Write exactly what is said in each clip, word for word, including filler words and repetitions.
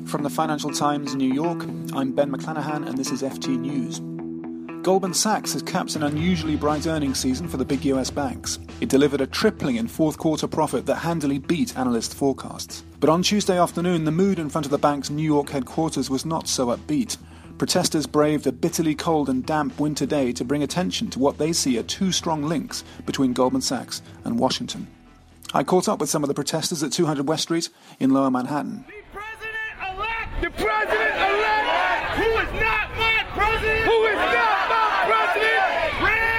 From the Financial Times, New York, I'm Ben McClanahan and this is F T News. Goldman Sachs has capped an unusually bright earnings season for the big U S banks. It delivered a tripling in fourth quarter profit that handily beat analyst forecasts. But on Tuesday afternoon, the mood in front of the bank's New York headquarters was not so upbeat. Protesters braved a bitterly cold and damp winter day to bring attention to what they see are two strong links between Goldman Sachs and Washington. I caught up with some of the protesters at two hundred West Street in Lower Manhattan. The president-elect, who is not my president, who is not my president,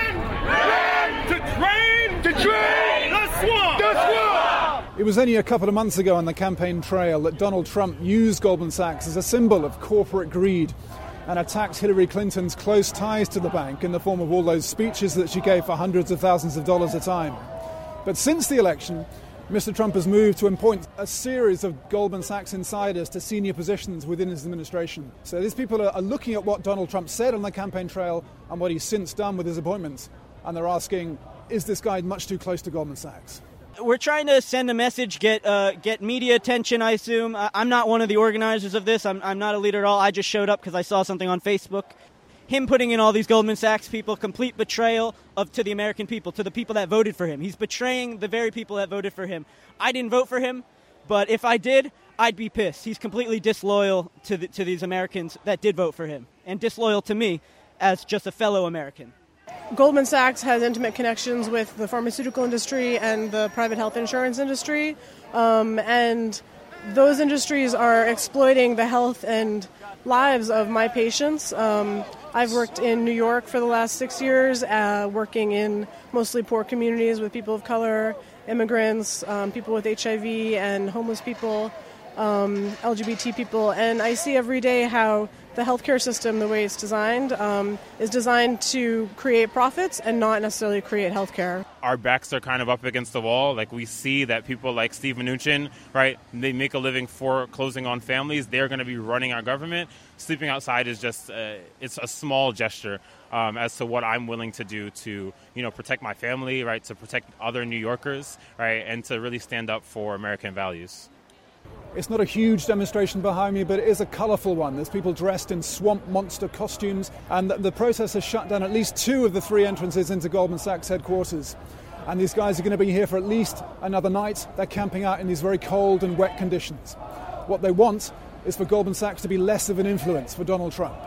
ran, ran to train, to train the swamp, the swamp. It was only a couple of months ago on the campaign trail that Donald Trump used Goldman Sachs as a symbol of corporate greed and attacked Hillary Clinton's close ties to the bank in the form of all those speeches that she gave for hundreds of thousands of dollars a time. But since the election, Mister Trump has moved to appoint a series of Goldman Sachs insiders to senior positions within his administration. So these people are looking at what Donald Trump said on the campaign trail and what he's since done with his appointments. And they're asking, is this guy much too close to Goldman Sachs? We're trying to send a message, get uh, get media attention, I assume. I'm not one of the organizers of this. I'm, I'm not a leader at all. I just showed up because I saw something on Facebook. Him putting in all these Goldman Sachs people, complete betrayal of to the American people, to the people that voted for him. He's betraying the very people that voted for him. I didn't vote for him, but if I did, I'd be pissed. He's completely disloyal to the, to these Americans that did vote for him, and disloyal to me as just a fellow American. Goldman Sachs has intimate connections with the pharmaceutical industry and the private health insurance industry, um, and those industries are exploiting the health and lives of my patients. Um, I've worked in New York for the last six years, uh, working in mostly poor communities with people of color, immigrants, um, people with H I V and homeless people, um, L G B T people, and I see every day how the healthcare system, the way it's designed, um, is designed to create profits and not necessarily create healthcare. Our backs are kind of up against the wall. Like, we see that people like Steve Mnuchin, right, they make a living foreclosing on families. They're going to be running our government. Sleeping outside is just, uh, it's a small gesture um, as to what I'm willing to do to, you know, protect my family, right, to protect other New Yorkers, right, and to really stand up for American values. It's not a huge demonstration behind me, but it is a colourful one. There's people dressed in swamp monster costumes, and the protest has shut down at least two of the three entrances into Goldman Sachs headquarters. And these guys are going to be here for at least another night. They're camping out in these very cold and wet conditions. What they want is for Goldman Sachs to be less of an influence for Donald Trump.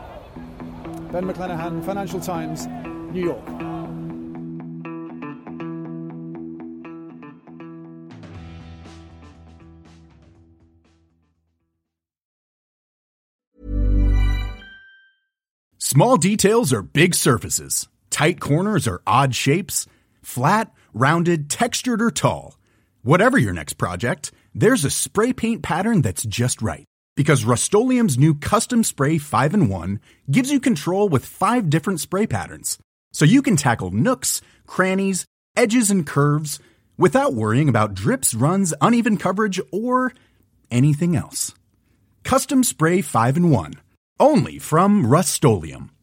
Ben McClanahan, Financial Times, New York. Small details are big surfaces. Tight corners are odd shapes. Flat, rounded, textured, or tall. Whatever your next project, there's a spray paint pattern that's just right. Because Rust-Oleum's new Custom Spray five in one gives you control with five different spray patterns. So you can tackle nooks, crannies, edges, and curves without worrying about drips, runs, uneven coverage, or anything else. Custom Spray five in one. Only from Rust-Oleum.